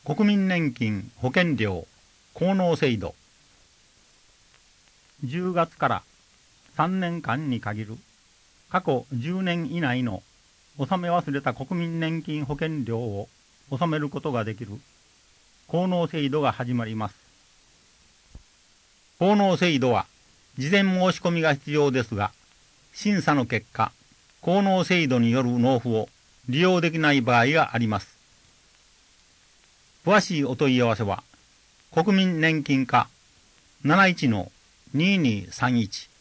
国民年金保険料高納制度。10月から3年間に限る過去10年以内の納め忘れた国民年金保険料を納めることができる高納制度が始まります。高納制度は事前申し込みが必要ですが、審査の結果、高納制度による納付を利用できない場合があります。詳しいお問い合わせは、国民年金課 71-2231